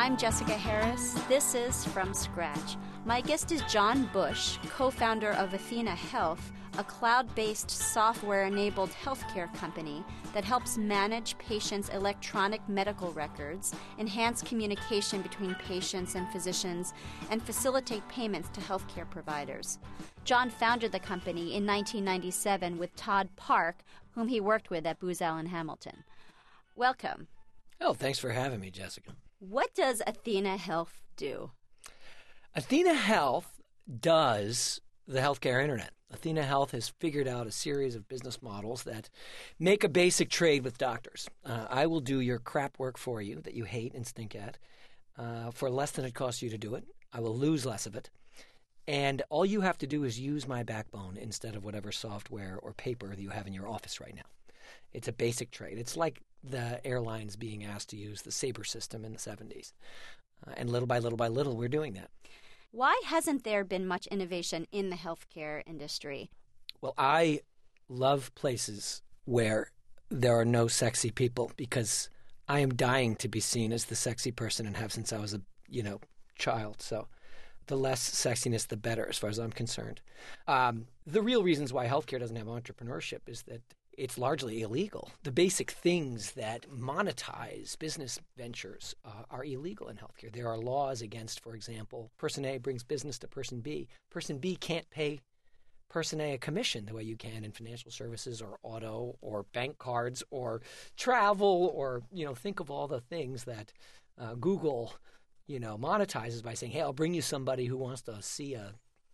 I'm Jessica Harris. This is From Scratch. My guest is John Bush, co-founder of Athena Health, a cloud-based software-enabled healthcare company that helps manage patients' electronic medical records, enhance communication between patients and physicians, and facilitate payments to healthcare providers. John founded the company in 1997 with Todd Park, whom he worked with at Booz Allen Hamilton. Welcome. Oh, thanks for having me, Jessica. What does Athena Health do? Athena Health does the healthcare internet. Athena Health has figured out a series of business models that make a basic trade with doctors. I will do your crap work for you that you hate and stink at for less than it costs you to do it. I will lose less of it. And all you have to do is use my backbone instead of whatever software or paper that you have in your office right now. It's a basic trade. It's like the airlines being asked to use the Sabre system in the 70s. And little by little by little, we're doing that. Why hasn't there been much innovation in the healthcare industry? Well, I love places where there are no sexy people because I am dying to be seen as the sexy person and have since I was a child. So the less sexiness, the better as far as I'm concerned. The real reasons why healthcare doesn't have entrepreneurship is that it's largely illegal. The basic things that monetize business ventures are illegal in healthcare. There are laws against, for example, person A brings business to person B. Person B can't pay person A a commission the way you can in financial services or auto or bank cards or travel or, think of all the things that Google, monetizes by saying, hey, I'll bring you somebody who wants to see a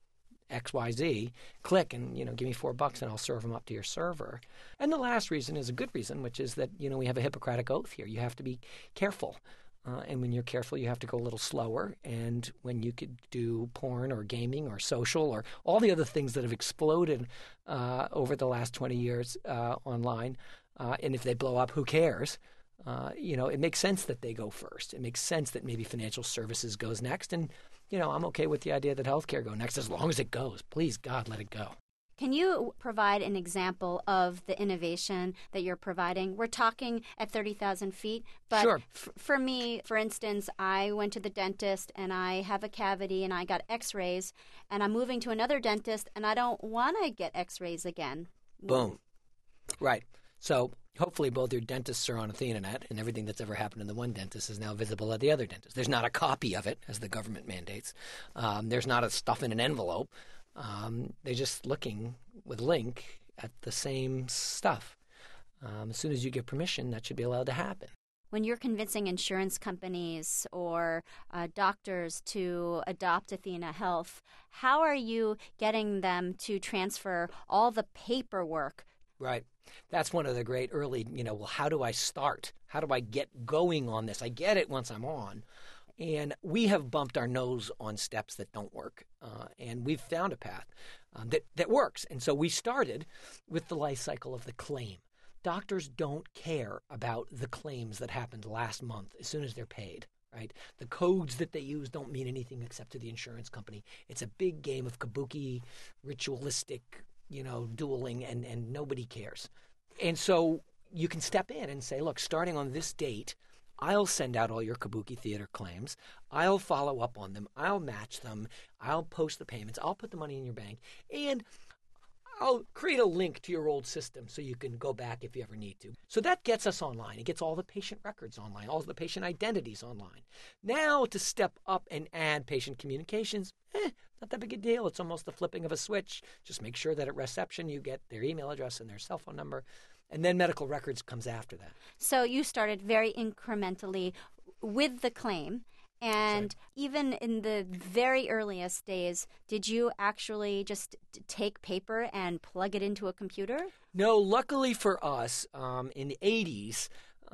XYZ, click and, give me $4 and I'll serve them up to your server. And the last reason is a good reason, which is that, we have a Hippocratic oath here. You have to be careful. And when you're careful, you have to go a little slower. And when you could do porn or gaming or social or all the other things that have exploded over the last 20 years online, and if they blow up, who cares? It makes sense that they go first. It makes sense that maybe financial services goes next. And, I'm okay with the idea that healthcare go next as long as it goes. Please, God, let it go. Can you provide an example of the innovation that you're providing? We're talking at 30,000 feet, but sure. For me, for instance, I went to the dentist and I have a cavity and I got x-rays and I'm moving to another dentist and I don't want to get x-rays again. Boom. Right. So hopefully both your dentists are on AthenaNet and everything that's ever happened in the one dentist is now visible at the other dentist. There's not a copy of it, as the government mandates. There's not a stuff in an envelope. They're just looking with link at the same stuff. As soon as you get permission, that should be allowed to happen. When you're convincing insurance companies or doctors to adopt Athena Health, how are you getting them to transfer all the paperwork? Right. That's one of the great early, how do I start? How do I get going on this? I get it once I'm on. And we have bumped our nose on steps that don't work. And we've found a path that works. And so we started with the life cycle of the claim. Doctors don't care about the claims that happened last month as soon as they're paid. Right? The codes that they use don't mean anything except to the insurance company. It's a big game of kabuki, ritualistic dueling, and nobody cares. And so you can step in and say, look, starting on this date, I'll send out all your kabuki theater claims. I'll follow up on them. I'll match them. I'll post the payments. I'll put the money in your bank. And I'll create a link to your old system so you can go back if you ever need to. So that gets us online. It gets all the patient records online, all the patient identities online. Now to step up and add patient communications, not that big a deal. It's almost the flipping of a switch. Just make sure that at reception you get their email address and their cell phone number. And then medical records comes after that. So you started very incrementally with the claim. And even in the very earliest days, did you actually just take paper and plug it into a computer? No, luckily for us, in the 80s,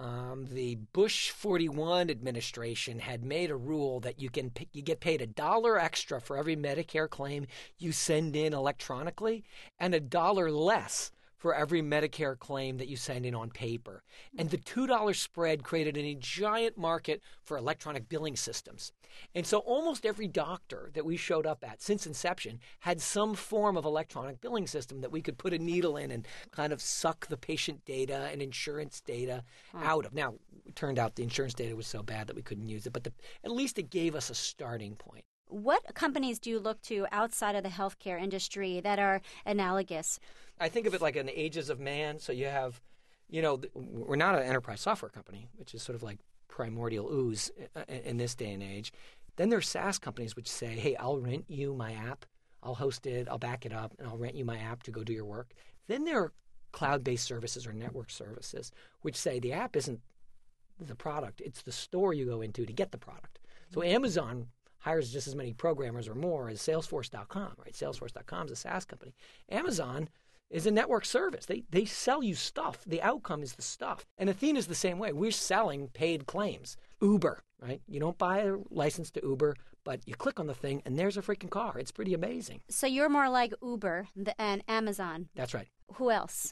the Bush 41 administration had made a rule that you get paid $1 extra for every Medicare claim you send in electronically and $1 less for every Medicare claim that you send in on paper. And the $2 spread created a giant market for electronic billing systems. And so almost every doctor that we showed up at since inception had some form of electronic billing system that we could put a needle in and kind of suck the patient data and insurance data out of. Now, it turned out the insurance data was so bad that we couldn't use it, but at least it gave us a starting point. What companies do you look to outside of the healthcare industry that are analogous? I think of it like an Ages of Man. So you have, we're not an enterprise software company, which is sort of like primordial ooze in this day and age. Then there are SaaS companies which say, hey, I'll rent you my app, I'll host it, I'll back it up, and I'll rent you my app to go do your work. Then there are cloud-based services or network services which say the app isn't the product, it's the store you go into to get the product. So Amazon hires just as many programmers or more as Salesforce.com, right? Salesforce.com is a SaaS company. Amazon is a network service. They sell you stuff. The outcome is the stuff. And Athena is the same way. We're selling paid claims. Uber, right? You don't buy a license to Uber, but you click on the thing and there's a freaking car. It's pretty amazing. So you're more like Uber and Amazon. That's right. Who else?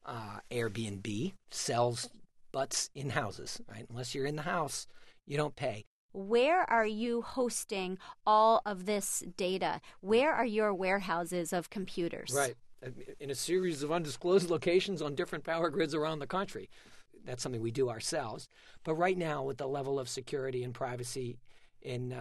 Airbnb sells butts in houses, right? Unless you're in the house, you don't pay. Where are you hosting all of this data? Where are your warehouses of computers? Right. In a series of undisclosed locations on different power grids around the country. That's something we do ourselves. But right now, with the level of security and privacy in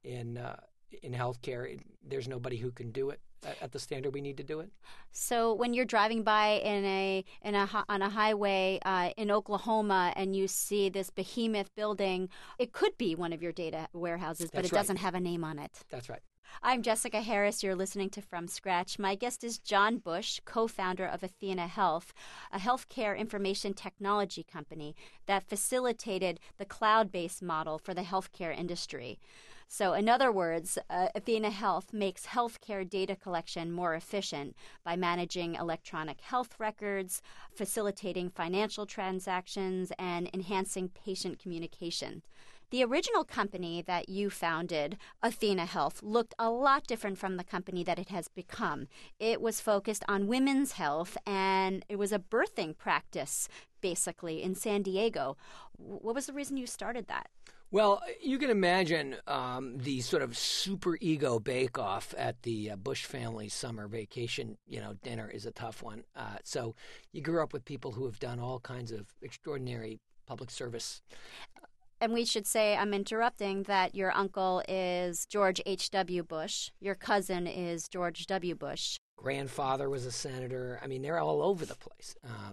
healthcare, there's nobody who can do it at the standard we need to do it. So when you're driving by on a highway in Oklahoma and you see this behemoth building, it could be one of your data warehouses, but it doesn't have a name on it. That's right. I'm Jessica Harris. You're listening to From Scratch. My guest is John Bush, co-founder of Athena Health, a healthcare information technology company that facilitated the cloud-based model for the healthcare industry. So in other words, Athena Health makes healthcare data collection more efficient by managing electronic health records, facilitating financial transactions, and enhancing patient communication. The original company that you founded, Athena Health, looked a lot different from the company that it has become. It was focused on women's health, and it was a birthing practice, basically, in San Diego. What was the reason you started that? Well, you can imagine the sort of super ego bake-off at the Bush family summer vacation, dinner is a tough one. So you grew up with people who have done all kinds of extraordinary public service. And we should say, I'm interrupting, that your uncle is George H.W. Bush. Your cousin is George W. Bush. Grandfather was a senator. I mean, they're all over the place.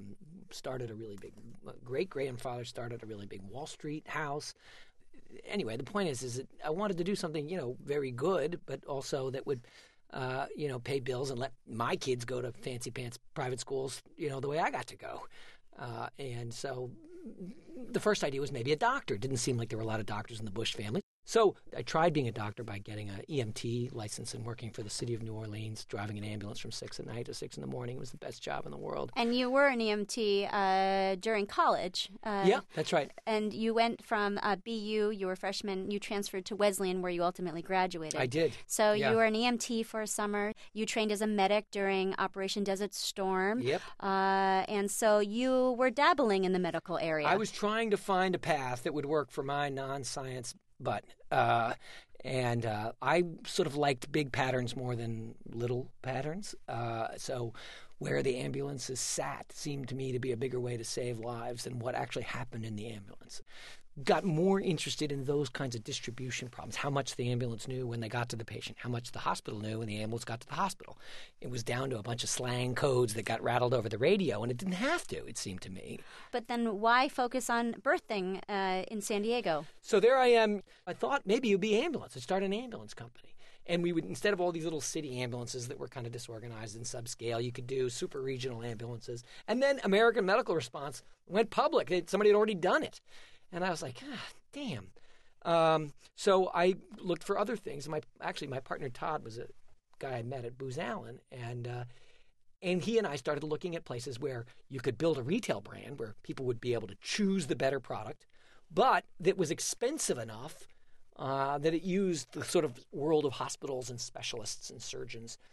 Great-grandfather started a really big Wall Street house. Anyway, the point is that I wanted to do something, very good, but also that would, pay bills and let my kids go to fancy pants private schools, the way I got to go. And so the first idea was maybe a doctor. It didn't seem like there were a lot of doctors in the Bush family. So I tried being a doctor by getting an EMT license and working for the city of New Orleans, driving an ambulance from 6 at night to 6 in the morning. It was the best job in the world. And you were an EMT during college. Yeah, that's right. And you went from BU, you were a freshman, you transferred to Wesleyan where you ultimately graduated. I did. So you were an EMT for a summer. You trained as a medic during Operation Desert Storm. Yep. And so you were dabbling in the medical area. I was trying to find a path that would work for my non-science butt. And I sort of liked big patterns more than little patterns. So where the ambulances sat seemed to me to be a bigger way to save lives than what actually happened in the ambulance. Got more interested in those kinds of distribution problems, how much the ambulance knew when they got to the patient, how much the hospital knew when the ambulance got to the hospital. It was down to a bunch of slang codes that got rattled over the radio, and it didn't have to, it seemed to me. But then why focus on birthing in San Diego? So there I am. I thought maybe it would be ambulance. I'd start an ambulance company. And we would, instead of all these little city ambulances that were kind of disorganized and subscale, you could do super regional ambulances. And then American Medical Response went public. Somebody had already done it. And I was like, damn. So I looked for other things. My partner Todd was a guy I met at Booz Allen, and he and I started looking at places where you could build a retail brand where people would be able to choose the better product, but that was expensive enough that it used the sort of world of hospitals and specialists and surgeons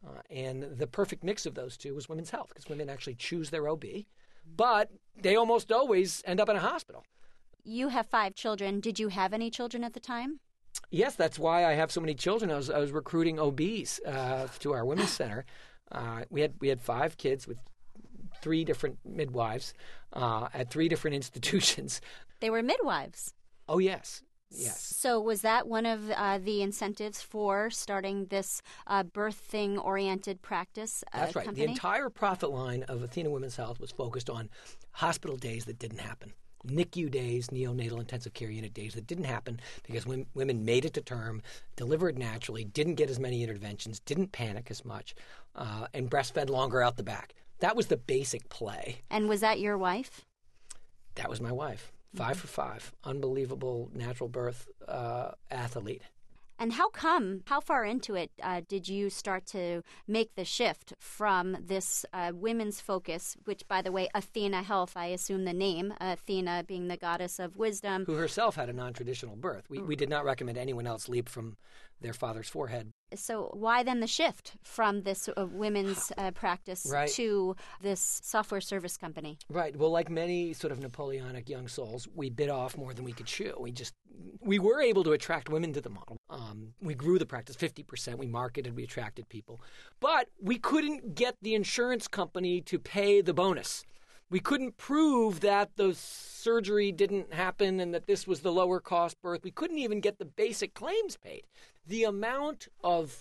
And the perfect mix of those two was women's health, because women actually choose their OB, but they almost always end up in a hospital. You have 5 children. Did you have any children at the time? Yes, that's why I have so many children. I was recruiting OBs to our women's center. We had 5 kids with 3 different midwives at 3 different institutions. They were midwives. Oh, yes. Yes. So was that one of the incentives for starting this birthing-oriented practice That's right. company? The entire profit line of Athena Women's Health was focused on hospital days that didn't happen. NICU days, neonatal intensive care unit days that didn't happen because women made it to term, delivered naturally, didn't get as many interventions, didn't panic as much, and breastfed longer out the back. That was the basic play. And was that your wife? That was my wife. 5 for 5. Unbelievable natural birth athlete. And how far into it did you start to make the shift from this women's focus, which, by the way, Athena Health, I assume the name, Athena being the goddess of wisdom. Who herself had a non-traditional birth. We did not recommend anyone else leap from their father's forehead. So why then the shift from this women's practice to this software service company? Right. Well, like many sort of Napoleonic young souls, we bit off more than we could chew. We were able to attract women to the model. We grew the practice 50%. We marketed, we attracted people. But we couldn't get the insurance company to pay the bonus. We couldn't prove that the surgery didn't happen and that this was the lower cost birth. We couldn't even get the basic claims paid. The amount of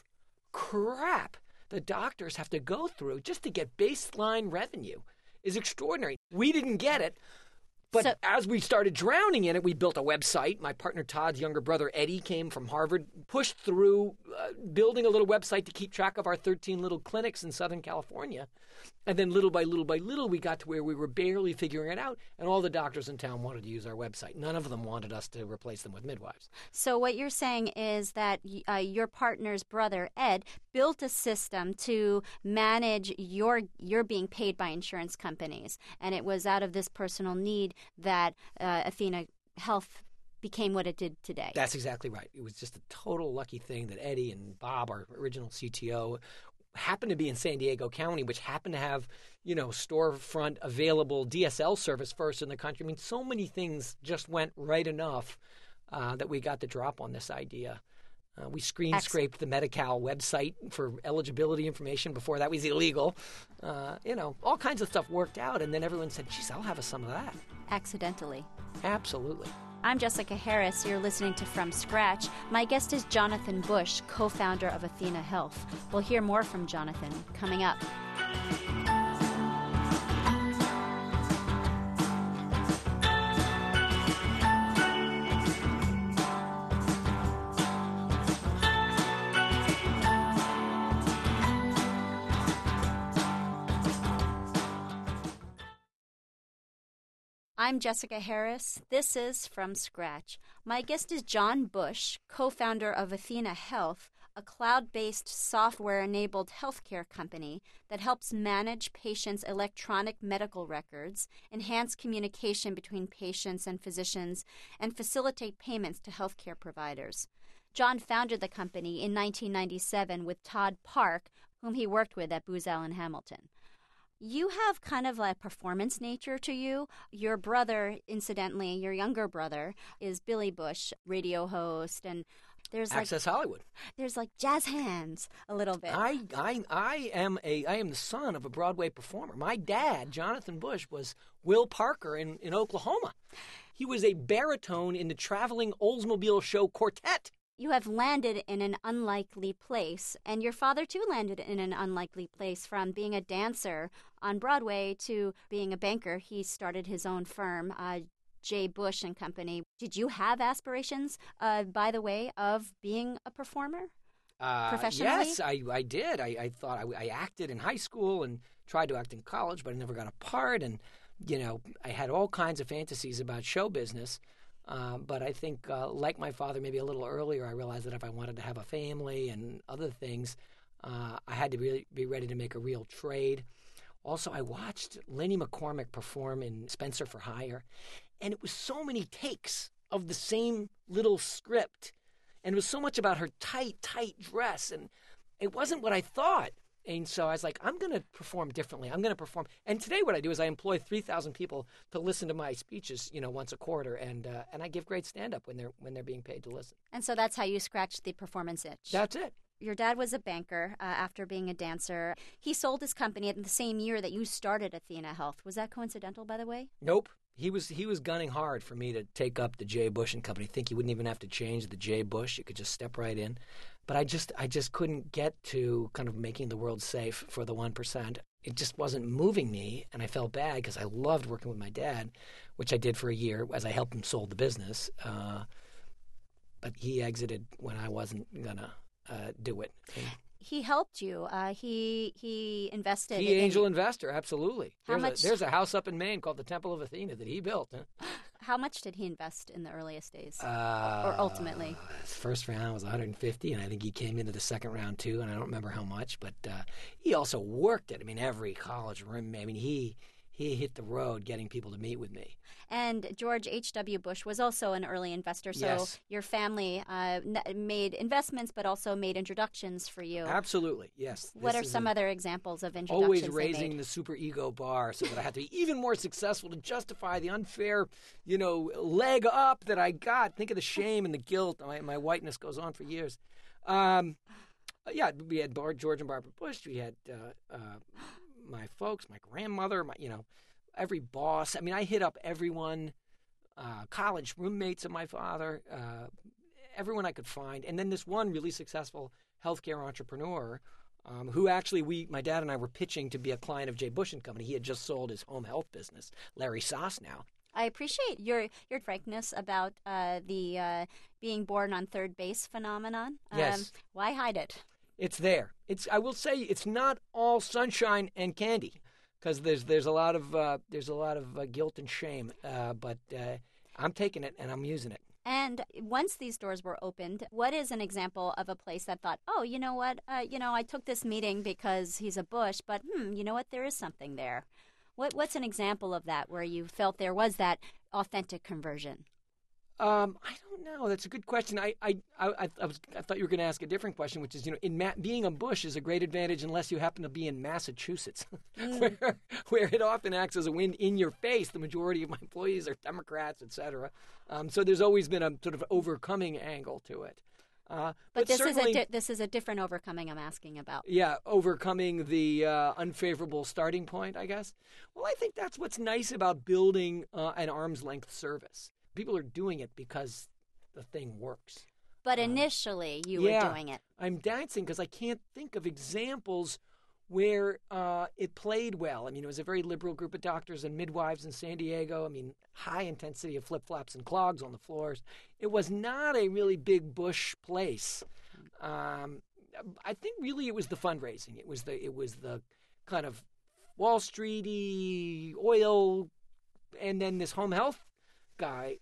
crap the doctors have to go through just to get baseline revenue is extraordinary. We didn't get it. But as we started drowning in it, we built a website. My partner Todd's younger brother Eddie came from Harvard, pushed through building a little website to keep track of our 13 little clinics in Southern California. And then little by little, we got to where we were barely figuring it out, and all the doctors in town wanted to use our website. None of them wanted us to replace them with midwives. So what you're saying is that your partner's brother, Ed, built a system to manage your being paid by insurance companies, and it was out of this personal need that Athena Health became what it did today. That's exactly right. It was just a total lucky thing that Eddie and Bob, our original CTO, happened to be in San Diego County, which happened to have, storefront available DSL service first in the country. I mean, so many things just went right enough that we got the drop on this idea. We scraped the Medi-Cal website for eligibility information before that was illegal. All kinds of stuff worked out, and then everyone said, geez, I'll have some of that. Accidentally. Absolutely. I'm Jessica Harris. You're listening to From Scratch. My guest is Jonathan Bush, co-founder of Athena Health. We'll hear more from Jonathan coming up. I'm Jessica Harris. This is From Scratch. My guest is John Bush, co-founder of Athena Health, a cloud-based software-enabled healthcare company that helps manage patients' electronic medical records, enhance communication between patients and physicians, and facilitate payments to healthcare providers. John founded the company in 1997 with Todd Park, whom he worked with at Booz Allen Hamilton. You have kind of a performance nature to you. Your brother, incidentally, your younger brother, is Billy Bush, radio host, and there's Access Hollywood. There's jazz hands a little bit. I am the son of a Broadway performer. My dad, Jonathan Bush, was Will Parker in Oklahoma. He was a baritone in the traveling Oldsmobile show Quartet. You have landed in an unlikely place, and your father, too, landed in an unlikely place. From being a dancer on Broadway to being a banker, he started his own firm, J. Bush and Company. Did you have aspirations, by the way, of being a performer professionally? Yes, I did. I thought I acted in high school and tried to act in college, but I never got a part. And, I had all kinds of fantasies about show business. But I think, like my father, maybe a little earlier, I realized that if I wanted to have a family and other things, I had to really be ready to make a real trade. Also, I watched Lenny McCormick perform in Spencer for Hire, and it was so many takes of the same little script, and it was so much about her tight dress, and it wasn't what I thought. And so I was like, I'm going to perform differently. I'm going to perform. And today what I do is I employ 3,000 people to listen to my speeches, once a quarter, and I give great stand-up when they're being paid to listen. And so that's how you scratched the performance itch. That's it. Your dad was a banker after being a dancer. He sold his company in the same year that you started Athena Health. Was that coincidental, by the way? Nope. He was gunning hard for me to take up the J. Bush and Company. Think you wouldn't even have to change the J. Bush. You could just step right in. But I just couldn't get to kind of making the world safe for the 1%. It just wasn't moving me, and I felt bad because I loved working with my dad, which I did for a year as I helped him sold the business. But he exited when I wasn't going to do it. He helped you. He invested. He angel investor, absolutely. How much? There's a house up in Maine called the Temple of Athena that he built. Huh? How much did he invest in the earliest days, or ultimately? His first round was 150, and I think he came into the second round too. And I don't remember how much, but he also worked it. I mean, every college room. I mean, he hit the road getting people to meet with me. And George H.W. Bush was also an early investor, so yes. Your family made investments but also made introductions for you. Absolutely, yes. What are some other examples of introductions always they raising made? the super ego bar so that I had to be even more successful to justify the unfair, leg up that I got. Think of the shame and the guilt. My whiteness goes on for years. Yeah, we had George and Barbara Bush. We had my folks, my grandmother, every boss. I mean, I hit up everyone, college roommates of my father, everyone I could find. And then this one really successful healthcare entrepreneur who actually my dad and I were pitching to be a client of J. Bush and Company. He had just sold his home health business, Larry Sosnow. I appreciate your frankness about the being born on third base phenomenon. Yes. Why hide it? It's there. I will say it's not all sunshine and candy. Because there's a lot of guilt and shame, but I'm taking it and I'm using it. And once these doors were opened, what is an example of a place that thought, oh, you know what, I took this meeting because he's a Bush, but you know what, there is something there. What's an example of that where you felt there was that authentic conversion? I don't know. That's a good question. I thought you were going to ask a different question, which is, being a Bush is a great advantage unless you happen to be in Massachusetts, where it often acts as a wind in your face. The majority of my employees are Democrats, et cetera. So there's always been a sort of overcoming angle to it. But this is a different overcoming I'm asking about. Yeah, overcoming the unfavorable starting point, I guess. Well, I think that's what's nice about building an arm's length service. People are doing it because the thing works. But initially, you were doing it. I'm dancing because I can't think of examples where it played well. I mean, it was a very liberal group of doctors and midwives in San Diego. I mean, high intensity of flip-flops and clogs on the floors. It was not a really big Bush place. I think really it was the fundraising. It was the kind of Wall Street-y oil, and then this home health guy,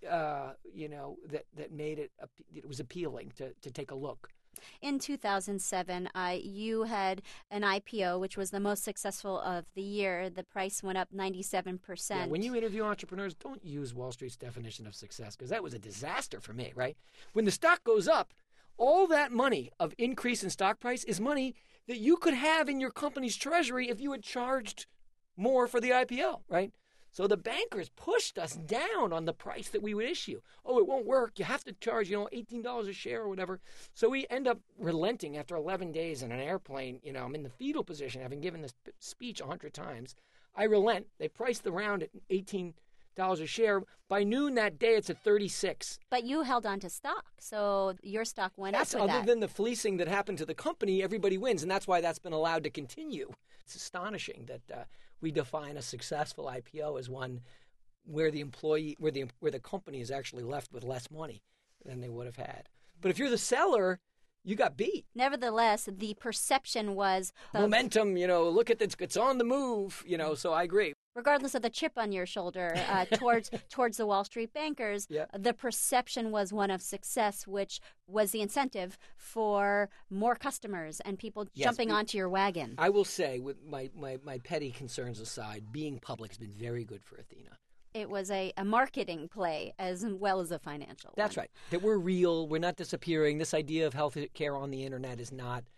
that made it was appealing to take a look. In 2007, you had an IPO, which was the most successful of the year. The price went up 97%. Yeah, when you interview entrepreneurs, don't use Wall Street's definition of success, because that was a disaster for me, right? When the stock goes up, all that money of increase in stock price is money that you could have in your company's treasury if you had charged more for the IPO, right? So the bankers pushed us down on the price that we would issue. Oh, it won't work. You have to charge, $18 a share or whatever. So we end up relenting after 11 days in an airplane. I'm in the fetal position, having given this speech 100 times. I relent. They priced the round at $18 a share. By noon that day, it's at 36. But you held on to stock, so your stock went up with that. Other than the fleecing that happened to the company, everybody wins, and that's why that's been allowed to continue. It's astonishing that we define a successful IPO as one where the company is actually left with less money than they would have had. But if you're the seller, you got beat. Nevertheless, the perception was momentum. Look at this; it's on the move. So I agree. Regardless of the chip on your shoulder towards the Wall Street bankers, the perception was one of success, which was the incentive for more customers and people jumping onto your wagon. I will say, with my petty concerns aside, being public has been very good for Athena. It was a marketing play as well as a financial That's one. right. That we're real. We're not disappearing. This idea of health care on the internet is not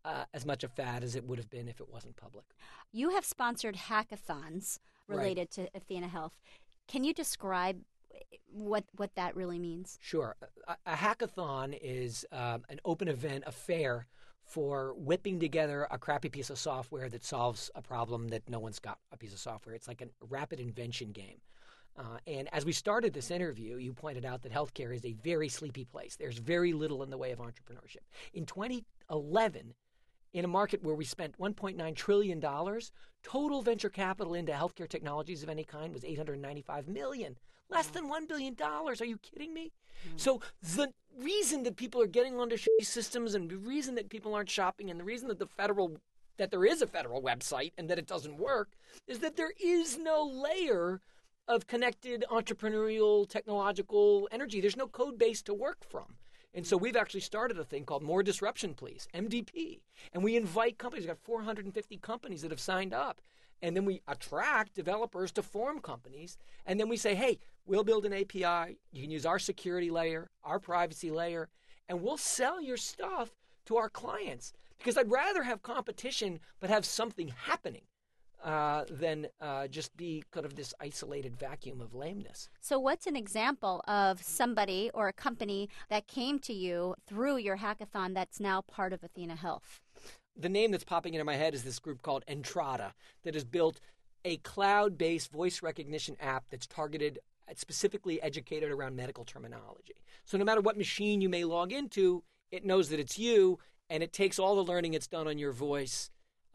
as much a fad as it would have been if it wasn't public. You have sponsored hackathons related to Athena Health. Can you describe what that really means? Sure. A hackathon is an open event, a fair for whipping together a crappy piece of software that solves a problem that no one's got a piece of software. It's like a rapid invention game. And as we started this interview, you pointed out that healthcare is a very sleepy place. There's very little in the way of entrepreneurship. In 2011, in a market where we spent $1.9 trillion, total venture capital into healthcare technologies of any kind was $895 million. Less than $1 billion. Are you kidding me? So the reason that people are getting onto shitty systems and the reason that people aren't shopping and the reason that there is a federal website and that it doesn't work is that there is no layer of connected entrepreneurial technological energy. There's no code base to work from. And so we've actually started a thing called More Disruption, Please, MDP. And we invite companies. We've got 450 companies that have signed up. And then we attract developers to form companies. And then we say, hey, we'll build an API. You can use our security layer, our privacy layer, and we'll sell your stuff to our clients. Because I'd rather have competition but have something happening than just be kind of this isolated vacuum of lameness. So what's an example of somebody or a company that came to you through your hackathon that's now part of Athena Health? The name that's popping into my head is this group called Entrada that has built a cloud-based voice recognition app that's targeted, specifically educated around medical terminology. So no matter what machine you may log into, it knows that it's you, and it takes all the learning it's done on your voice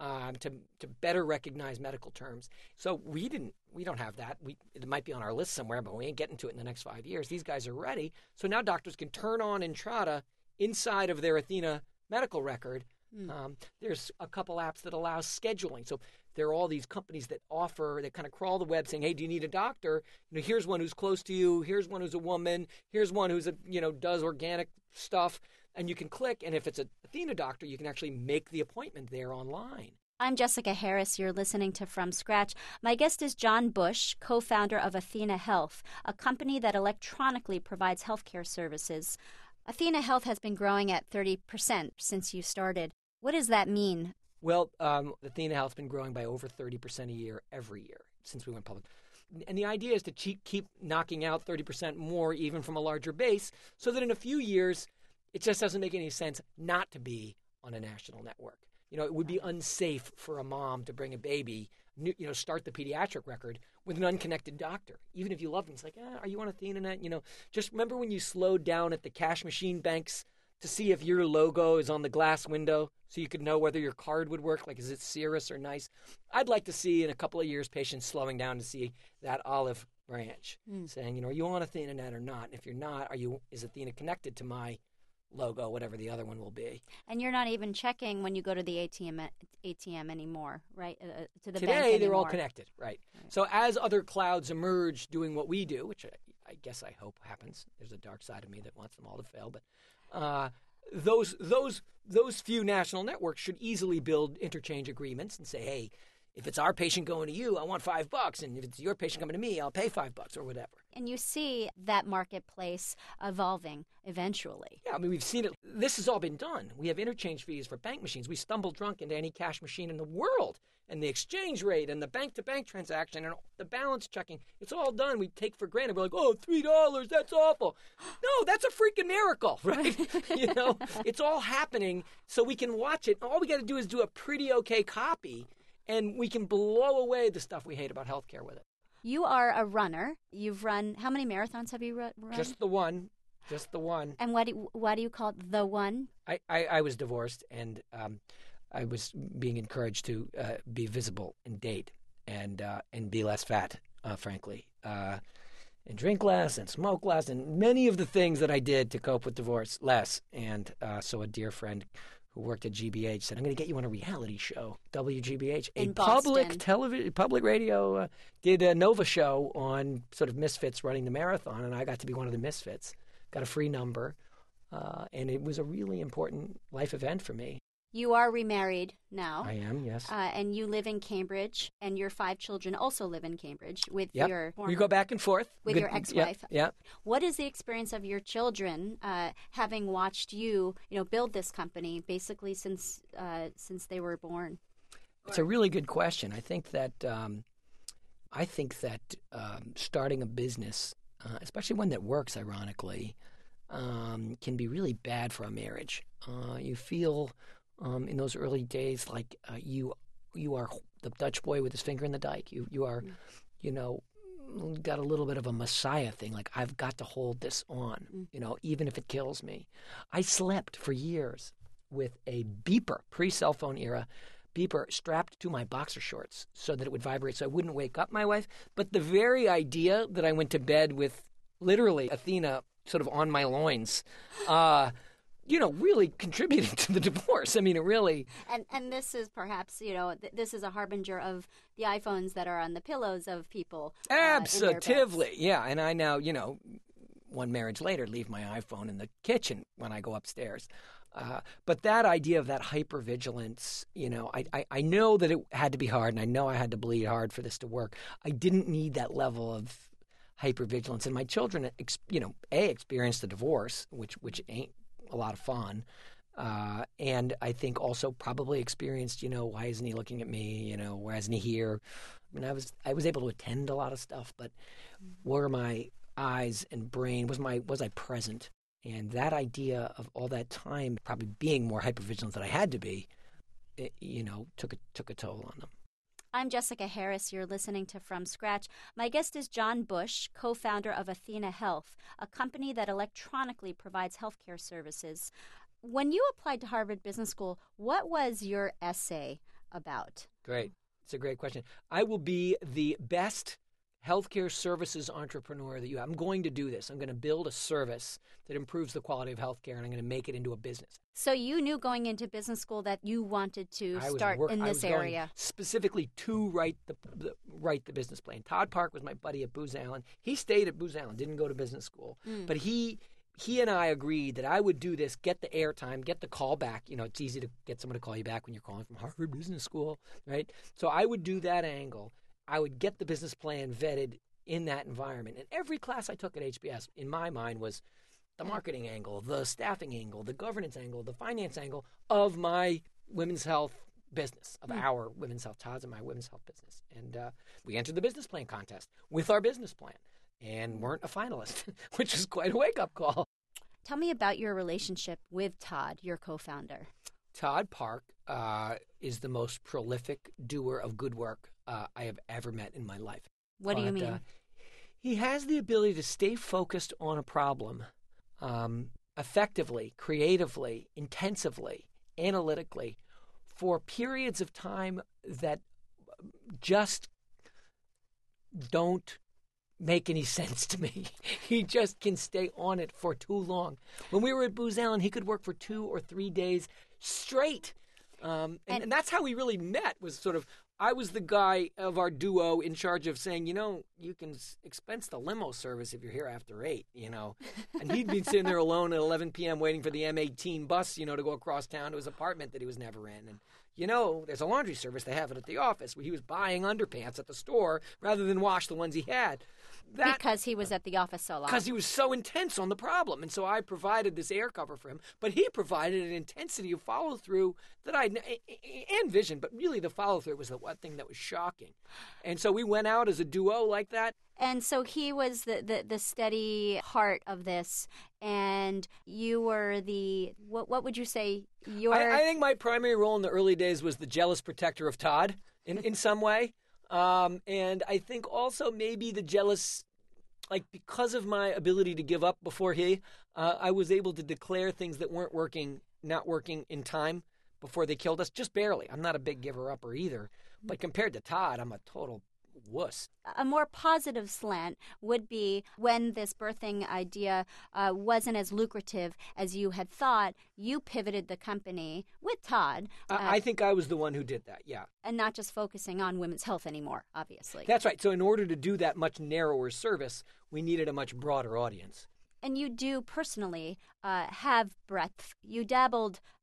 to better recognize medical terms. So we don't have that. It might be on our list somewhere, but we ain't getting to it in the next 5 years. These guys are ready. So now doctors can turn on Entrada inside of their Athena medical record. There's a couple apps that allow scheduling. So there are all these companies that kind of crawl the web saying, hey, do you need a doctor? Here's one who's close to you. Here's one who's a woman. Here's one who's does organic stuff. And you can click, and if it's an Athena doctor, you can actually make the appointment there online. I'm Jessica Harris. You're listening to From Scratch. My guest is John Bush, co-founder of Athena Health, a company that electronically provides healthcare services. Athena Health has been growing at 30% since you started. What does that mean? Well, Athena Health has been growing by over 30% a year every year since we went public. And the idea is to keep knocking out 30% more even from a larger base so that in a few years, it just doesn't make any sense not to be on a national network. It would be unsafe for a mom to bring a baby, start the pediatric record with an unconnected doctor. Even if you love them, it's like, are you on AthenaNet? Just remember when you slowed down at the cash machine banks to see if your logo is on the glass window so you could know whether your card would work, like is it Cirrus or Nice? I'd like to see in a couple of years patients slowing down to see that olive branch saying, are you on AthenaNet or not? And if you're not, is Athena connected to my logo, whatever the other one will be. And you're not even checking when you go to the ATM anymore, right? To the Today, bank anymore. They're all connected, right? So as other clouds emerge doing what we do, which I guess I hope happens, there's a dark side of me that wants them all to fail, but those few national networks should easily build interchange agreements and say, hey, if it's our patient going to you, I want $5, and if it's your patient coming to me, I'll pay $5 or whatever. And you see that marketplace evolving eventually. Yeah, we've seen it. This has all been done. We have interchange fees for bank machines. We stumbled drunk into any cash machine in the world, and the exchange rate and the bank-to-bank transaction and the balance checking. It's all done. We take for granted. We're like, oh, $3, that's awful. No, that's a freaking miracle, right? It's all happening so we can watch it. All we got to do is do a pretty okay copy, and we can blow away the stuff we hate about healthcare with it. You are a runner. You've run, how many marathons have you run? Just the one. And why do you call it the one? I was divorced, and I was being encouraged to be visible and date and be less fat, frankly, and drink less and smoke less and many of the things that I did to cope with divorce less. And so a dear friend who worked at GBH said, I'm going to get you on a reality show, WGBH, in a Boston. public radio, did a Nova show on sort of misfits running the marathon, and I got to be one of the misfits, got a free number, and it was a really important life event for me. You are remarried now. I am, yes. And you live in Cambridge, and your 5 children also live in Cambridge with Yep. your We go back and forth. with your ex-wife. Yeah. What is the experience of your children having watched you, build this company basically since they were born? It's a really good question. I think that starting a business, especially one that works, ironically, can be really bad for a marriage. You feel in those early days like you are the Dutch boy with his finger in the dike. You are, got a little bit of a messiah thing. Like, I've got to hold this on, even if it kills me. I slept for years with a beeper, pre-cell phone era, beeper strapped to my boxer shorts so that it would vibrate so I wouldn't wake up my wife. But the very idea that I went to bed with literally Athena sort of on my loins, really contributing to the divorce. I mean, it really... And this is perhaps, this is a harbinger of the iPhones that are on the pillows of people. Absolutely, yeah. And I now, one marriage later, leave my iPhone in the kitchen when I go upstairs. But that idea of that hypervigilance, I know that it had to be hard, and I know I had to bleed hard for this to work. I didn't need that level of hypervigilance. And my children, experienced the divorce, which ain't a lot of fun. And I think also probably experienced, why isn't he looking at me? Why isn't he here? I mean, I was able to attend a lot of stuff, but were my eyes and brain, was I present? And that idea of all that time probably being more hypervigilant than I had to be, took a toll on them. I'm Jessica Harris. You're listening to From Scratch. My guest is John Bush, co-founder of Athena Health, a company that electronically provides healthcare services. When you applied to Harvard Business School, what was your essay about? Great. It's a great question. I will be the best healthcare services entrepreneur that you have. I'm going to do this. I'm going to build a service that improves the quality of healthcare, and I'm going to make it into a business. So you knew going into business school that you wanted to start in this area. Specifically to write the business plan. Todd Park was my buddy at Booz Allen. He stayed at Booz Allen, didn't go to business school. But he and I agreed that I would do this, get the airtime, get the call back. It's easy to get someone to call you back when you're calling from Harvard Business School, right? So I would do that angle. I would get the business plan vetted in that environment. And every class I took at HBS, in my mind, was the marketing angle, the staffing angle, the governance angle, the finance angle of my women's health business, of our women's health, Todd's and my women's health business. And we entered the business plan contest with our business plan and weren't a finalist, which was quite a wake-up call. Tell me about your relationship with Todd, your co-founder. Todd Park is the most prolific doer of good work I have ever met in my life. What do you mean? He has the ability to stay focused on a problem effectively, creatively, intensively, analytically for periods of time that just don't make any sense to me. He just can stay on it for too long. When we were at Booz Allen, he could work for 2 or 3 days straight. And that's how we really met, was sort of, I was the guy of our duo in charge of saying, you can expense the limo service if you're here after 8, And he'd be sitting there alone at 11 p.m. waiting for the M18 bus, to go across town to his apartment that he was never in. And, there's a laundry service. They have it at the office. He was buying underpants at the store rather than wash the ones he had. Because he was at the office so long. Because he was so intense on the problem. And so I provided this air cover for him. But he provided an intensity of follow-through that and vision. But really the follow-through was the one thing that was shocking. And so we went out as a duo like that. And so he was the steady heart of this. And you were the, what would you say? I think my primary role in the early days was the jealous protector of Todd in some way. And I think also maybe the jealous, because of my ability to give up before I was able to declare things that weren't working, not working in time before they killed us, just barely. I'm not a big giver-upper either. But compared to Todd, I'm a total wuss. A more positive slant would be when this birthing idea wasn't as lucrative as you had thought, you pivoted the company with Todd. I think I was the one who did that, yeah. And not just focusing on women's health anymore, obviously. That's right. So in order to do that much narrower service, we needed a much broader audience. And you do personally have breadth. You dabbled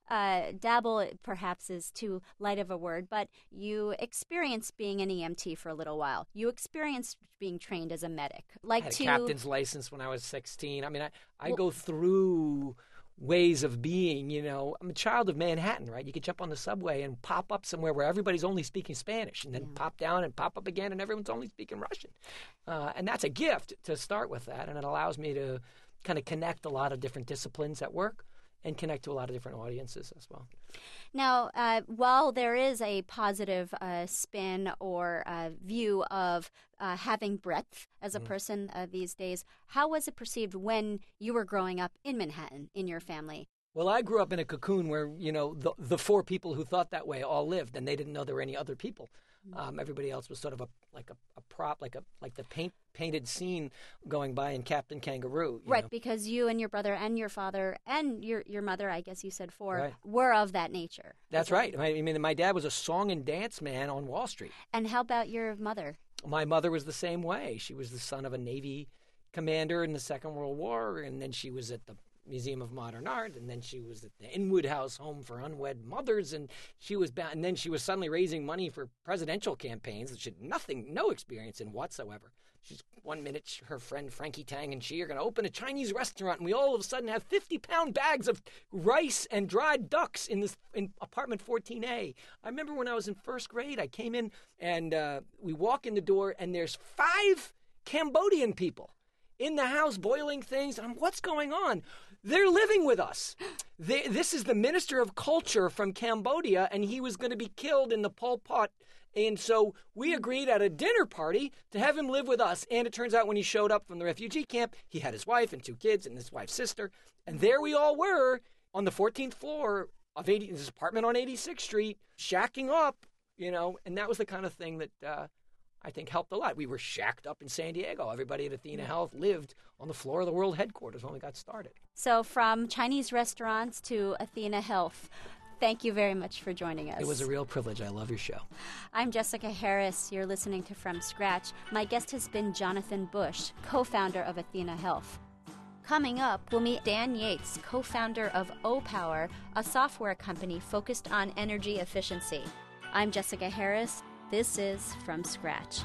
dabble perhaps is too light of a word, but you experienced being an EMT for a little while. You experienced being trained as a medic. I had a captain's license when I was 16. I mean, I go through ways of being, I'm a child of Manhattan, right? You could jump on the subway and pop up somewhere where everybody's only speaking Spanish, and then pop down and pop up again and everyone's only speaking Russian. And that's a gift to start with that, and it allows me to kind of connect a lot of different disciplines at work and connect to a lot of different audiences as well. Now, while there is a positive spin or view of having breadth as a person these days, how was it perceived when you were growing up in Manhattan in your family? Well, I grew up in a cocoon where, the four people who thought that way all lived, and they didn't know there were any other people. Everybody else was sort of a prop, like the painted scene going by in Captain Kangaroo. Right, because you and your brother and your father and your mother, I guess you said four, were of that nature. That's right. I mean, my dad was a song and dance man on Wall Street. And how about your mother? My mother was the same way. She was the son of a Navy commander in the Second World War, and then she was at the Museum of Modern Art, and then she was at the Inwood House Home for Unwed Mothers, and and then she was suddenly raising money for presidential campaigns that she had no experience in whatsoever. She's 1 minute, her friend Frankie Tang and she are going to open a Chinese restaurant, and we all of a sudden have 50-pound bags of rice and dried ducks in apartment 14A. I remember when I was in first grade, I came in, and we walk in the door, and there's 5 Cambodian people in the house boiling things. What's going on? They're living with us. This is the Minister of Culture from Cambodia, and he was going to be killed in the Pol Pot. And so we agreed at a dinner party to have him live with us. And it turns out when he showed up from the refugee camp, he had his wife and 2 kids and his wife's sister. And there we all were on the 14th floor of this apartment on 86th Street, shacking up, and that was the kind of thing that I think helped a lot. We were shacked up in San Diego. Everybody at Athena Health lived on the floor of the world headquarters when we got started. So from Chinese restaurants to Athena Health, thank you very much for joining us. It was a real privilege. I love your show. I'm Jessica Harris. You're listening to From Scratch. My guest has been Jonathan Bush, co-founder of Athena Health. Coming up, we'll meet Dan Yates, co-founder of O-Power, a software company focused on energy efficiency. I'm Jessica Harris. This is From Scratch.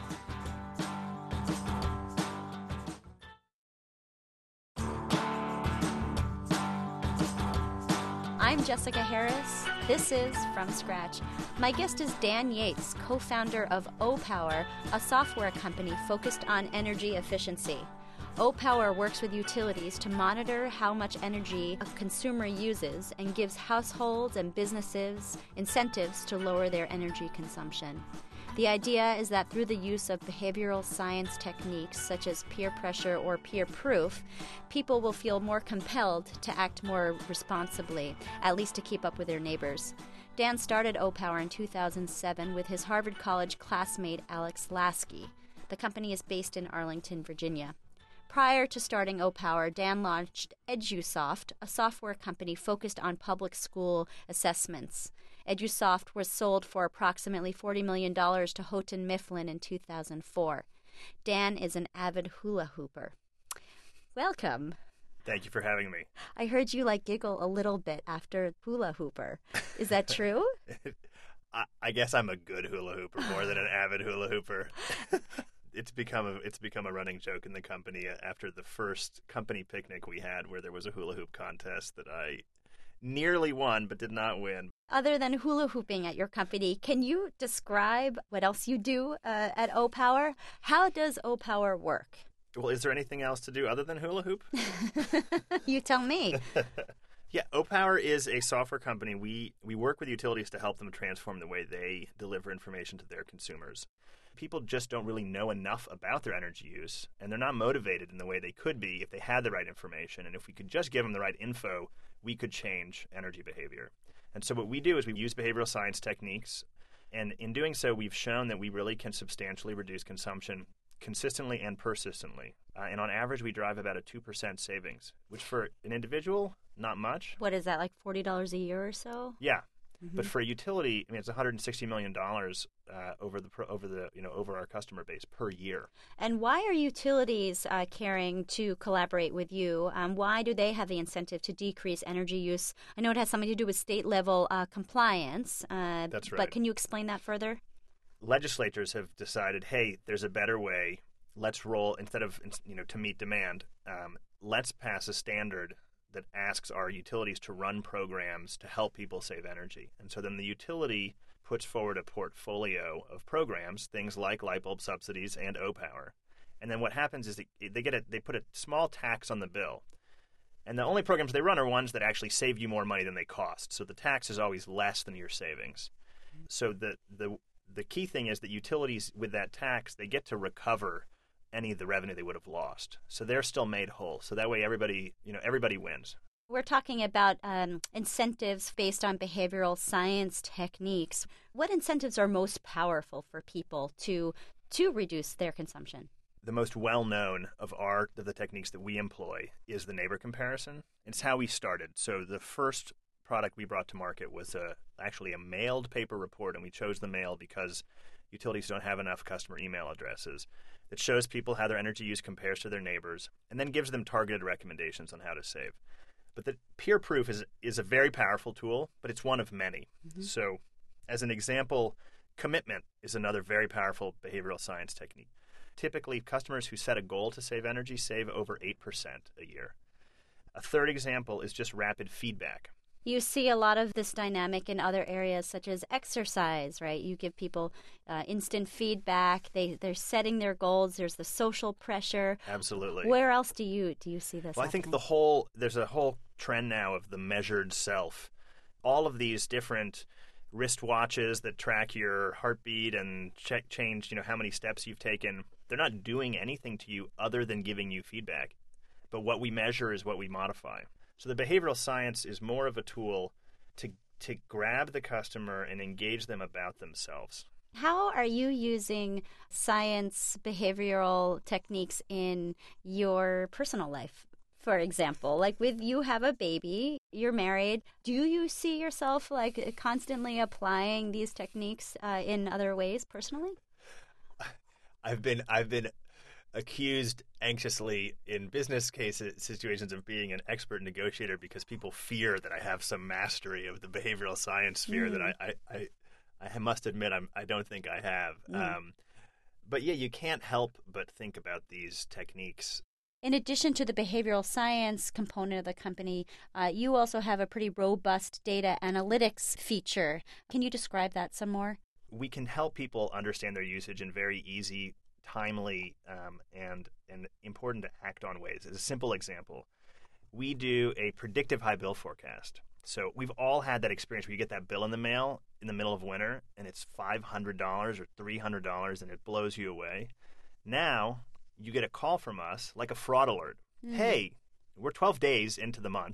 I'm Jessica Harris. This is From Scratch. My guest is Dan Yates, co-founder of O-Power, a software company focused on energy efficiency. O-Power works with utilities to monitor how much energy a consumer uses and gives households and businesses incentives to lower their energy consumption. The idea is that through the use of behavioral science techniques such as peer pressure or peer proof, people will feel more compelled to act more responsibly, at least to keep up with their neighbors. Dan started O-Power in 2007 with his Harvard College classmate Alex Lasky. The company is based in Arlington, Virginia. Prior to starting O-Power, Dan launched EduSoft, a software company focused on public school assessments. EduSoft was sold for approximately $40 million to Houghton Mifflin in 2004. Dan is an avid hula hooper. Welcome. Thank you for having me. I heard you giggle a little bit after hula hooper. Is that true? I guess I'm a good hula hooper more than an avid hula hooper. It's become a running joke in the company after the first company picnic we had where there was a hula hoop contest that I nearly won but did not win. Other than hula hooping at your company, can you describe what else you do at O-Power? How does O-Power work? Well, is there anything else to do other than hula hoop? You tell me. Yeah, O-Power is a software company. We work with utilities to help them transform the way they deliver information to their consumers. People just don't really know enough about their energy use, and they're not motivated in the way they could be if they had the right information. And if we could just give them the right info, we could change energy behavior. And so what we do is we use behavioral science techniques, and in doing so, we've shown that we really can substantially reduce consumption consistently and persistently. And on average, we drive about a 2% savings, which for an individual, not much. What is that, like $40 a year or so? Yeah. But for a utility, I mean, it's $160 million over our customer base per year. And why are utilities caring to collaborate with you? Why do they have the incentive to decrease energy use? I know it has something to do with state-level compliance. That's right. But can you explain that further? Legislatures have decided, hey, there's a better way. Let's roll, instead of, to meet demand, let's pass a standard that asks our utilities to run programs to help people save energy. And so then the utility puts forward a portfolio of programs, things like light bulb subsidies and O-Power. And then what happens is they put a small tax on the bill. And the only programs they run are ones that actually save you more money than they cost. So the tax is always less than your savings. So the key thing is that utilities, with that tax, they get to recover any of the revenue they would have lost. So they're still made whole. So that way everybody wins. We're talking about incentives based on behavioral science techniques. What incentives are most powerful for people to reduce their consumption? The most well-known of the techniques that we employ is the neighbor comparison. It's how we started. So the first product we brought to market was actually a mailed paper report, and we chose the mail because utilities don't have enough customer email addresses. It shows people how their energy use compares to their neighbors and then gives them targeted recommendations on how to save. But the peer proof is a very powerful tool, but it's one of many. Mm-hmm. So as an example, commitment is another very powerful behavioral science technique. Typically, customers who set a goal to save energy save over 8% a year. A third example is just rapid feedback. You see a lot of this dynamic in other areas such as exercise, right? You give people instant feedback. They're setting their goals. There's the social pressure. Absolutely. Where else do you see this Well, happening? I think there's a whole trend now of the measured self. All of these different wristwatches that track your heartbeat and change, how many steps you've taken, they're not doing anything to you other than giving you feedback. But what we measure is what we modify. So the behavioral science is more of a tool to grab the customer and engage them about themselves. How are you using science behavioral techniques in your personal life? For example, like you have a baby, you're married. Do you see yourself like constantly applying these techniques in other ways personally? I've been accused anxiously in business situations of being an expert negotiator because people fear that I have some mastery of the behavioral science sphere that I must admit I don't think I have. But yeah, you can't help but think about these techniques. In addition to the behavioral science component of the company, you also have a pretty robust data analytics feature. Can you describe that some more? We can help people understand their usage in very easy, timely, and important to act on ways. As a simple example, we do a predictive high bill forecast. So we've all had that experience where you get that bill in the mail in the middle of winter and it's $500 or $300 and it blows you away. Now you get a call from us like a fraud alert. Hey, we're 12 days into the month.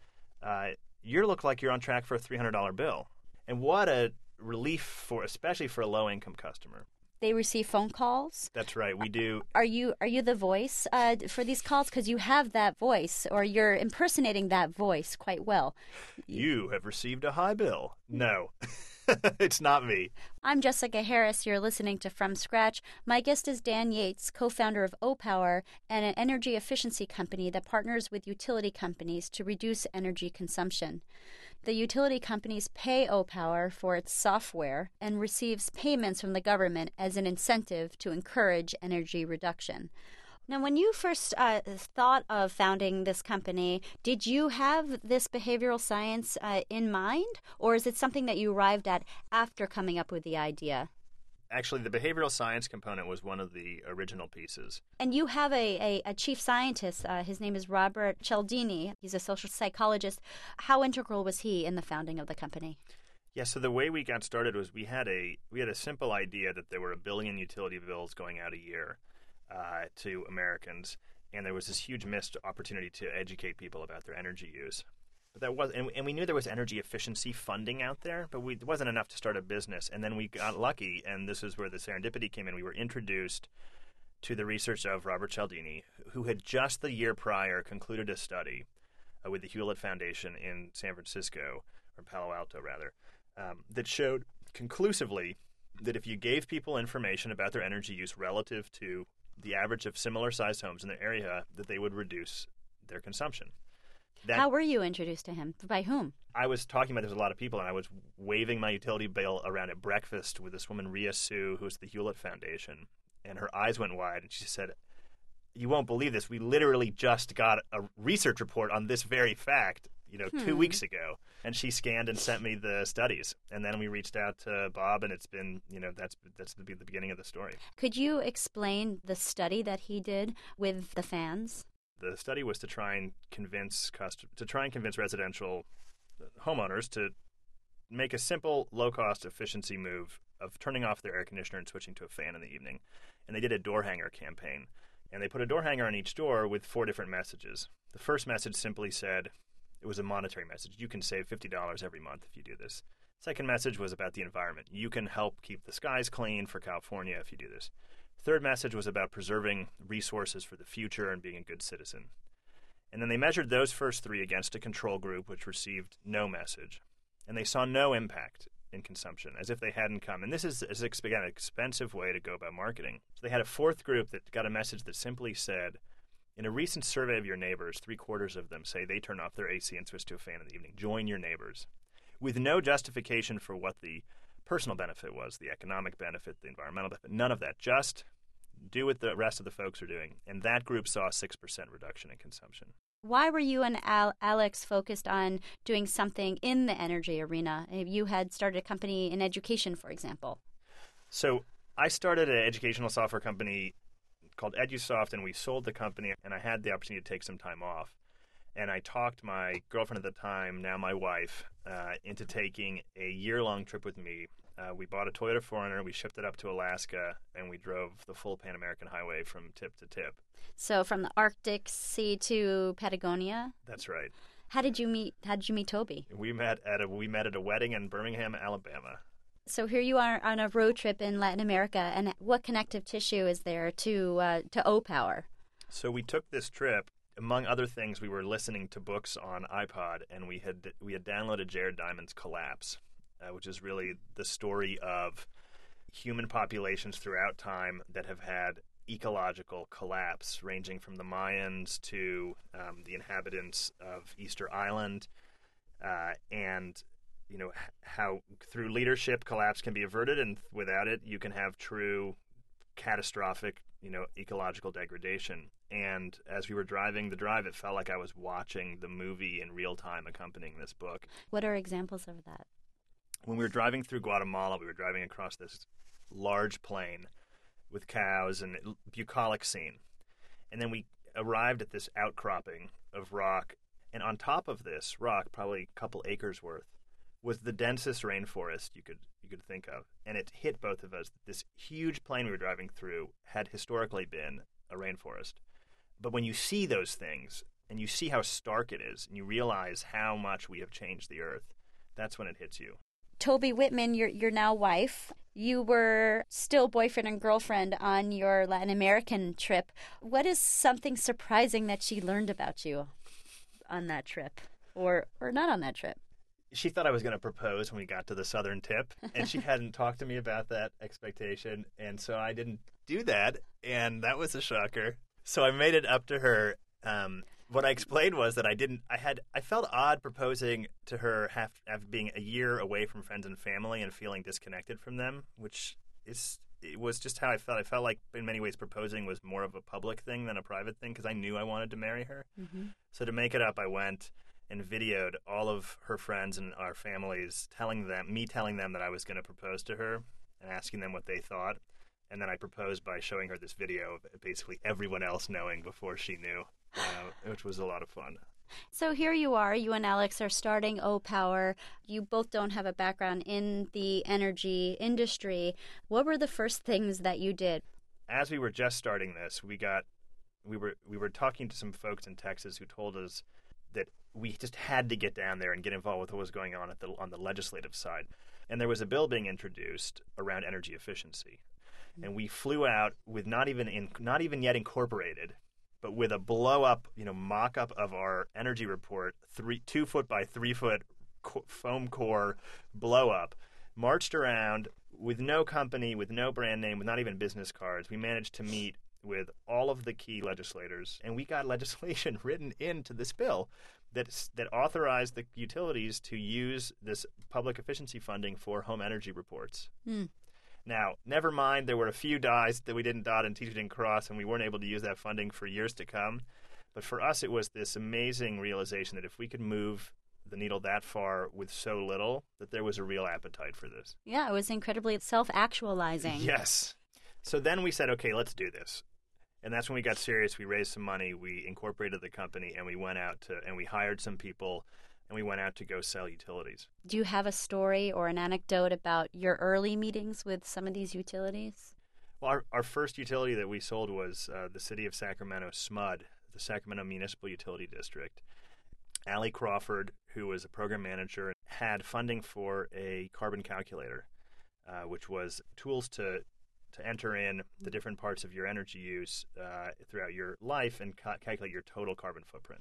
You look like you're on track for a $300 bill. And what a relief especially for a low-income customer. They receive phone calls? That's right, we do. Are you the voice for these calls? Because you have that voice, or you're impersonating that voice quite well. You have received a high bill. No, it's not me. I'm Jessica Harris. You're listening to From Scratch. My guest is Dan Yates, co-founder of O-Power, and an energy efficiency company that partners with utility companies to reduce energy consumption. The utility companies pay O-Power for its software and receives payments from the government as an incentive to encourage energy reduction. Now, when you first thought of founding this company, did you have this behavioral science in mind, or is it something that you arrived at after coming up with the idea? Actually, the behavioral science component was one of the original pieces. And you have a chief scientist. His name is Robert Cialdini. He's a social psychologist. How integral was he in the founding of the company? Yeah, so the way we got started was we had a simple idea that there were 1 billion utility bills going out a year to Americans, and there was this huge missed opportunity to educate people about their energy use. But that was, and we knew there was energy efficiency funding out there, but it wasn't enough to start a business. And then we got lucky, and this is where the serendipity came in. We were introduced to the research of Robert Cialdini, who had just the year prior concluded a study with the Hewlett Foundation in San Francisco, or Palo Alto rather, that showed conclusively that if you gave people information about their energy use relative to the average of similar-sized homes in the area, that they would reduce their consumption. How were you introduced to him? By whom? I was talking about, there's a lot of people, and I was waving my utility bill around at breakfast with this woman, Ria Sue, who's the Hewlett Foundation, and her eyes went wide, and she said, "You won't believe this. We literally just got a research report on this very fact, 2 weeks ago." And she scanned and sent me the studies. And then we reached out to Bob, and it's been, that's the beginning of the story. Could you explain the study that he did with the fans? The study was to try and convince residential homeowners to make a simple, low-cost efficiency move of turning off their air conditioner and switching to a fan in the evening. And they did a door hanger campaign. And they put a door hanger on each door with 4 different messages. The first message simply said, it was a monetary message. You can save $50 every month if you do this. Second message was about the environment. You can help keep the skies clean for California if you do this. Third message was about preserving resources for the future and being a good citizen. And then they measured those first 3 against a control group, which received no message. And they saw no impact in consumption, as if they hadn't come. And this is, again, an expensive way to go about marketing. So they had a 4th group that got a message that simply said, in a recent survey of your neighbors, 3/4 of them say they turn off their AC and switch to a fan in the evening. Join your neighbors. With no justification for what the personal benefit was, the economic benefit, the environmental benefit, none of that. Just do what the rest of the folks are doing. And that group saw a 6% reduction in consumption. Why were you and Alex focused on doing something in the energy arena? You had started a company in education, for example. So I started an educational software company called EduSoft, and we sold the company, and I had the opportunity to take some time off. And I talked my girlfriend at the time, now my wife, into taking a year-long trip with me. We bought a Toyota 4Runner, we shipped it up to Alaska, and we drove the full Pan American Highway from tip to tip. So from the Arctic Sea to Patagonia? That's right. How did you meet Toby? We met at a wedding in Birmingham, Alabama. So here you are on a road trip in Latin America, and what connective tissue is there to O-Power? So we took this trip. Among other things, we were listening to books on iPod, and we had downloaded Jared Diamond's Collapse, which is really the story of human populations throughout time that have had ecological collapse, ranging from the Mayans to the inhabitants of Easter Island, and how through leadership collapse can be averted, and without it you can have true catastrophic ecological degradation. And as we were driving the drive, it felt like I was watching the movie in real time accompanying this book. What are examples of that? When we were driving through Guatemala, we were driving across this large plain with cows and bucolic scene. And then we arrived at this outcropping of rock, and on top of this rock, probably a couple acres worth, was the densest rainforest you could think of. And it hit both of us. This huge plain we were driving through had historically been a rainforest. But when you see those things, and you see how stark it is, and you realize how much we have changed the earth, that's when it hits you. Toby Whitman, your now wife, you were still boyfriend and girlfriend on your Latin American trip. What is something surprising that she learned about you on that trip, or not on that trip? She thought I was going to propose when we got to the southern tip, and she hadn't talked to me about that expectation, and so I didn't do that, and that was a shocker. So I made it up to her. What I explained was that I felt odd proposing to her after being a year away from friends and family and feeling disconnected from them, which it was just how I felt. I felt like in many ways proposing was more of a public thing than a private thing because I knew I wanted to marry her. Mm-hmm. So to make it up, I went and videoed all of her friends and our families telling them that I was going to propose to her and asking them what they thought. And then I proposed by showing her this video of basically everyone else knowing before she knew, which was a lot of fun. So here you are. You and Alex are starting O-Power. You both don't have a background in the energy industry. What were the first things that you did? As we were just starting this, we were talking to some folks in Texas who told us that we just had to get down there and get involved with what was going on on the legislative side. And there was a bill being introduced around energy efficiency. And we flew out with not even yet incorporated, but with a blow-up, mock-up of our energy report, 2 foot by 3 foot foam core blow up, marched around with no company, with no brand name, with not even business cards. We managed to meet with all of the key legislators, and we got legislation written into this bill that authorized the utilities to use this public efficiency funding for home energy reports. Now, never mind, there were a few I's that we didn't dot and T's we didn't cross, and we weren't able to use that funding for years to come. But for us, it was this amazing realization that if we could move the needle that far with so little, that there was a real appetite for this. Yeah, it was incredibly self-actualizing. Yes. So then we said, okay, let's do this. And that's when we got serious. We raised some money, we incorporated the company, and we went out and we hired some people, and we went out to go sell utilities. Do you have a story or an anecdote about your early meetings with some of these utilities? Well, our first utility that we sold was the city of Sacramento, SMUD, the Sacramento Municipal Utility District. Allie Crawford, who was a program manager, had funding for a carbon calculator, which was tools to enter in the different parts of your energy use throughout your life and calculate your total carbon footprint.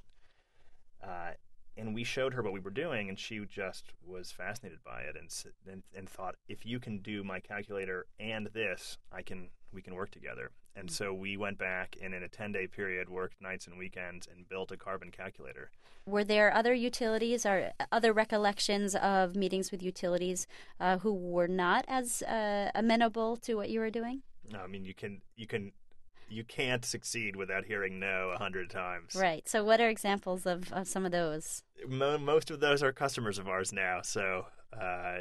And we showed her what we were doing, and she just was fascinated by it and thought, if you can do my calculator and this, we can work together. And so we went back and in a 10-day period worked nights and weekends and built a carbon calculator. Were there other utilities or other recollections of meetings with utilities who were not as amenable to what you were doing? No, I mean, you can't succeed without hearing no 100 times. Right. So what are examples of some of those? Most of those are customers of ours now, so I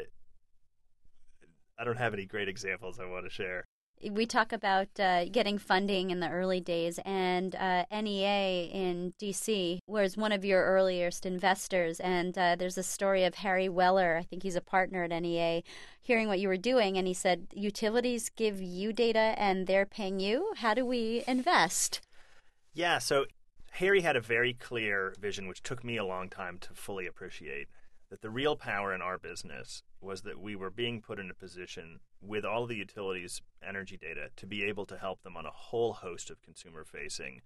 don't have any great examples I want to share. We talk about getting funding in the early days, and NEA in D.C. was one of your earliest investors, and there's a story of Harry Weller, I think he's a partner at NEA, hearing what you were doing, and he said, utilities give you data and they're paying you? How do we invest? Yeah, so Harry had a very clear vision, which took me a long time to fully appreciate, that the real power in our business was that we were being put in a position with all of the utilities' energy data to be able to help them on a whole host of consumer-facing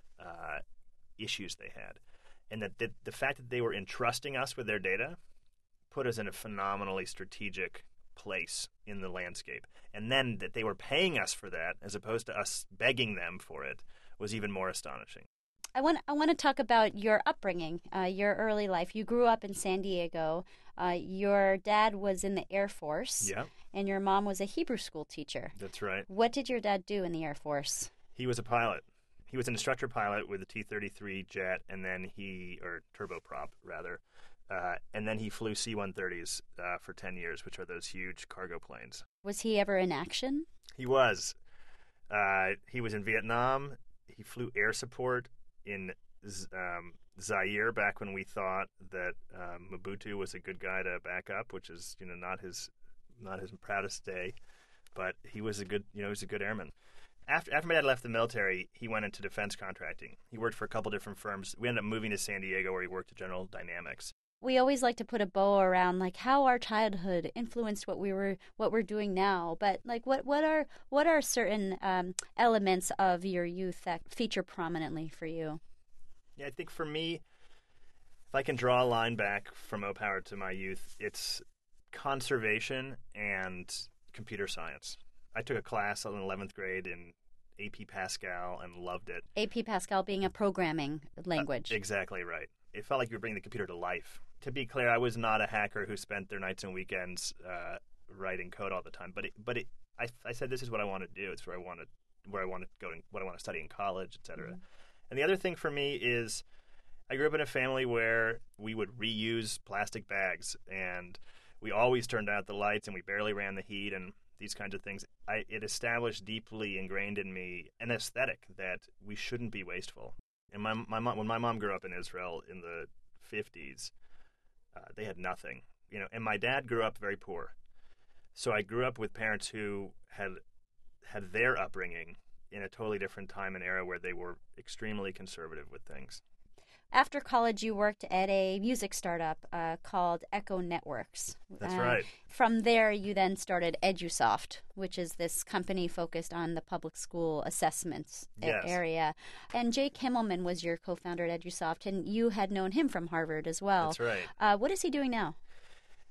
issues they had. And that the fact that they were entrusting us with their data put us in a phenomenally strategic place in the landscape. And then that they were paying us for that as opposed to us begging them for it was even more astonishing. I want to talk about your upbringing, your early life. You grew up in San Diego. Your dad was in the Air Force. Yeah. And your mom was a Hebrew school teacher. That's right. What did your dad do in the Air Force? He was a pilot. He was an instructor pilot with a T-33 jet, and then or turboprop, rather. And then he flew C-130s for 10 years, which are those huge cargo planes. Was he ever in action? He was. He was in Vietnam. He flew air support in Zaire back when we thought that Mobutu was a good guy to back up, which is not his proudest day, but he was a good airman. After my dad left the military, he went into defense contracting. He worked for a couple different firms. We ended up moving to San Diego, where he worked at General Dynamics. We always like to put a bow around like how our childhood influenced what we're doing now. But like what are certain elements of your youth that feature prominently for you? Yeah, I think for me, if I can draw a line back from O-Power to my youth, it's conservation and computer science. I took a class in 11th grade in AP Pascal and loved it. AP Pascal being a programming language. Exactly right. It felt like you were bringing the computer to life. To be clear, I was not a hacker who spent their nights and weekends writing code all the time. But I said this is what I want to do. It's where I want to go and what I want to study in college, etc. Mm-hmm. And the other thing for me is I grew up in a family where we would reuse plastic bags, and we always turned out the lights, and we barely ran the heat, and these kinds of things. It established deeply ingrained in me an aesthetic that we shouldn't be wasteful. And my mom, when my mom grew up in Israel in the 50s, they had nothing, and my dad grew up very poor. So I grew up with parents who had their upbringing in a totally different time and era where they were extremely conservative with things. After college, you worked at a music startup called Echo Networks. That's right. From there, you then started EduSoft, which is this company focused on the public school assessments area. And Jake Himmelman was your co-founder at EduSoft, and you had known him from Harvard as well. That's right. What is he doing now?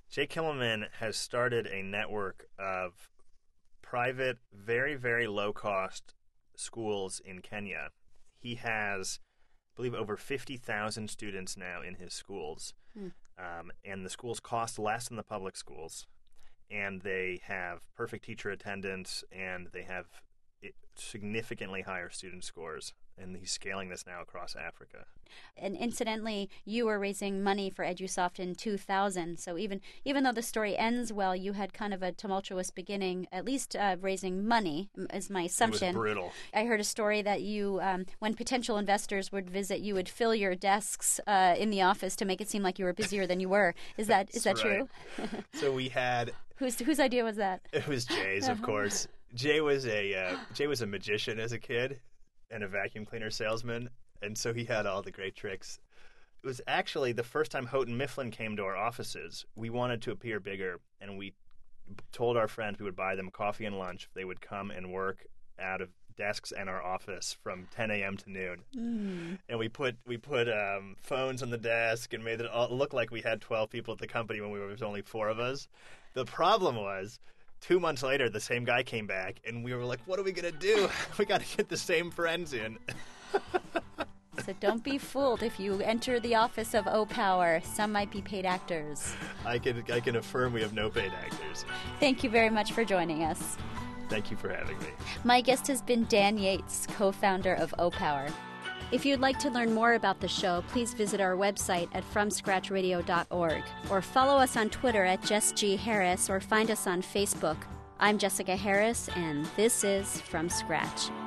Jay Kimmelman has started a network of private, very, very low-cost schools in Kenya. He has, I believe, over 50,000 students now in his schools. And the schools cost less than the public schools. And they have perfect teacher attendance, and they have significantly higher student scores. And he's scaling this now across Africa. And incidentally, you were raising money for EduSoft in 2000. So even though the story ends well, you had kind of a tumultuous beginning, at least raising money, is my assumption. It was brutal. I heard a story that you, when potential investors would visit, you would fill your desks in the office to make it seem like you were busier than you were. Is that true? So we had... Whose idea was that? It was Jay's, of course. Jay was a magician as a kid and a vacuum cleaner salesman, and so he had all the great tricks. It was actually the first time Houghton Mifflin came to our offices. We wanted to appear bigger, and we told our friends we would buy them coffee and lunch if they would come and work out of desks in our office from 10 a.m. to noon. And we put phones on the desk and made it all look like we had 12 people at the company when there was only 4 of us. The problem was, 2 months later, the same guy came back, and we were like, what are we going to do? We got to get the same friends in. So don't be fooled if you enter the office of O-Power. Some might be paid actors. I can affirm we have no paid actors. Thank you very much for joining us. Thank you for having me. My guest has been Dan Yates, co-founder of O-Power. If you'd like to learn more about the show, please visit our website at FromScratchRadio.org or follow us on Twitter at Jess G. Harris or find us on Facebook. I'm Jessica Harris, and this is From Scratch.